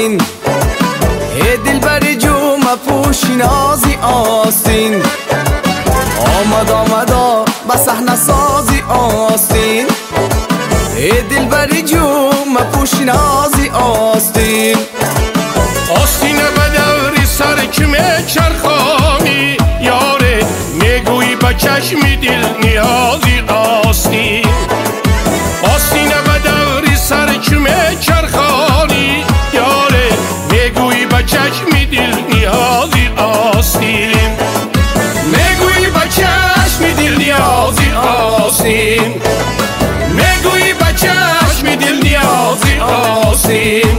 آستین ای دلبر جو مپوش نازی آستین آمدا به صحنه سازی آستین ای دلبر جو مپوش نازی آستین آستین به دوری سر کمه چرخانی یاره میگویی به چشم دل نیازی آستین آستین به دوری سر کمه چرخانی یاره میگویی به چشم دل نیازی آستین میگویی به چشم دل نیازی آستین میگویی به چشم دل نیازی آستین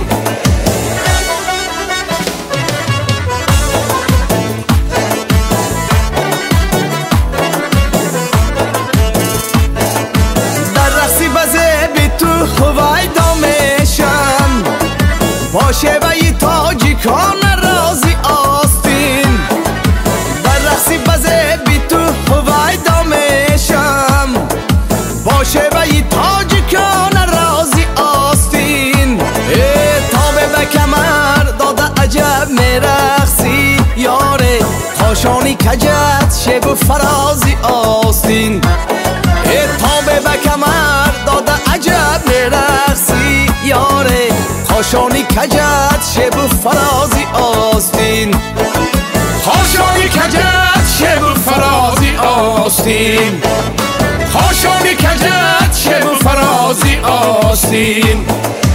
باشه و ی تاجیکان رازی آستین در رقصی بزه بی تو هوای دامشم باشه و ی تاجیکان رازی آستین تابه به کمر داده عجب میرقصی یاره خاشانی کجت شب فرازی آستین تابه به کمر داده عجب میرقصی یاره خاشانی کجت شب فرازی آستین خاشانی کجت شب فرازی آستین خاشانی کجت شب فرازی آستین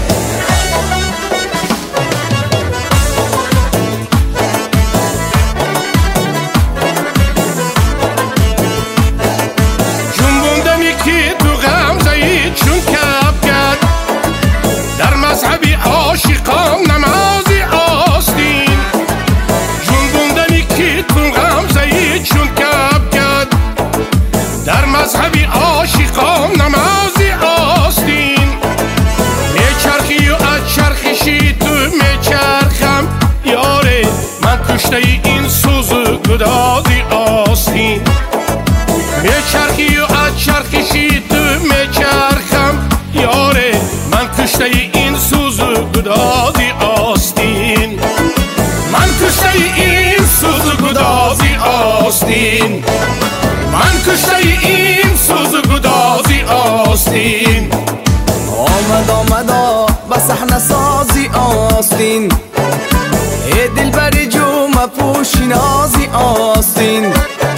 جنبوندمی که تو غمزه‌ای چون کپ کرد در مذهبی عاشقان نمازی آستین جنبوندمی که تو غمزه‌ای چون کپ کرد در مذهبی عاشقان نمازی آستین میچرخی و از چرخشی تو میچرخم یاره من کشته این سوز و گدازی آستین میچرخی و از چرخشی تو میچرخم یاره من کشته این سوز و گدازی آستین من کشته این سوز و گدازی آستین من کشته این سوز و گدازی آستین آمدا به صحنه سازی آستین ای دلبر جو مپوش نازی آستین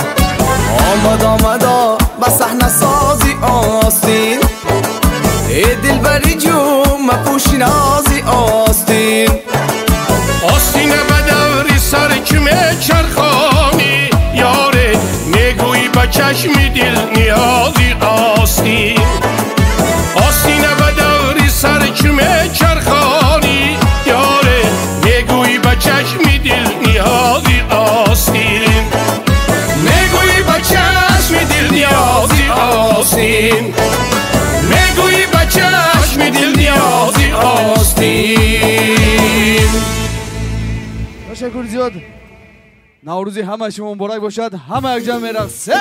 آمدا به صحنه سازی آستین ای دلبر جو مپوش نازی آستین آستین به دوری سر کمه چرخانی یاره میگویی به چشم دل نیازی آستین آستین به دوری سر کمه چرخانی یاره میگویی به چشم دل نیازی آستین میگویی به چشم دل نیازی آستین میگویی به چشم دل نیازی آستین. تشکر زیاد. نوروزی همه شما مبارک باشد. همه یک جمع میرقصه.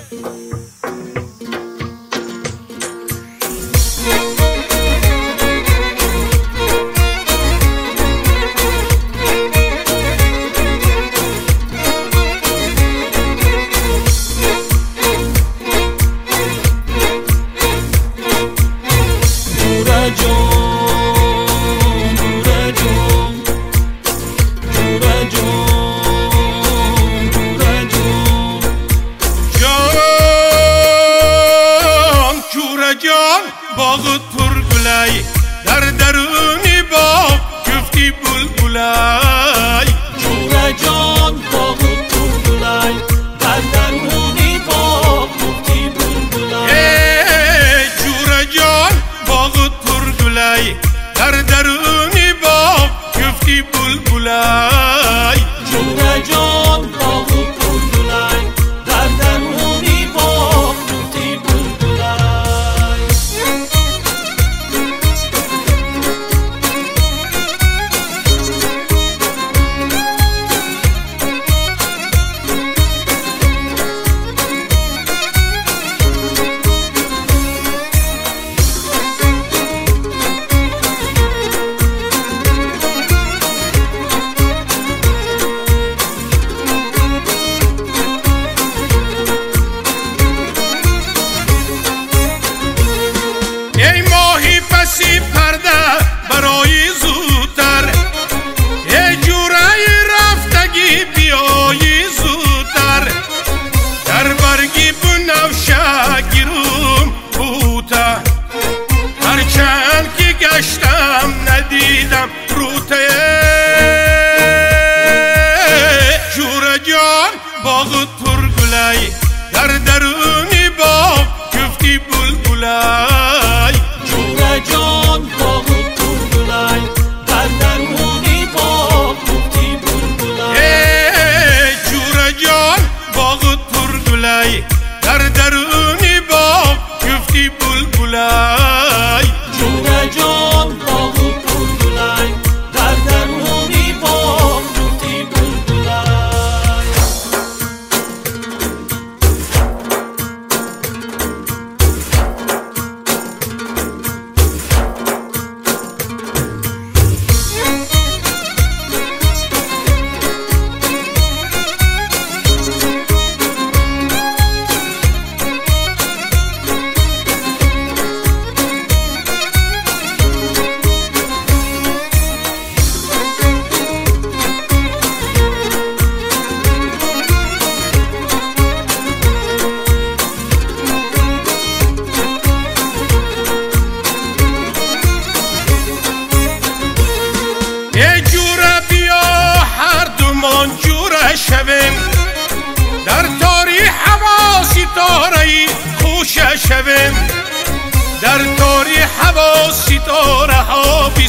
باغت پر گلای در درونی باغ گفتی بلبلای جوره جان باغت پر گلای در درونی باغ گفتی بلبلای جوره جان باغت پر گلای در درونی باغ گفتی بلبلای جوره جان باغت پر گلای در درونی باغ گفتی بلبلای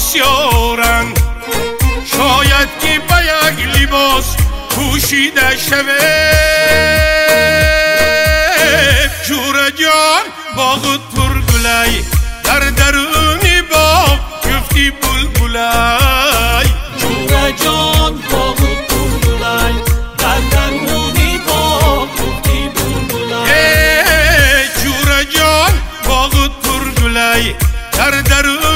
آسیارند شاید که به یک لباس پوشیده شود جور جان باغ ترگلای در درونی باغ گفتی بلبلای جور جان باغ ترگلای در درونی باغ گفتی بلبلای جور جان باغ ترگلای در درونی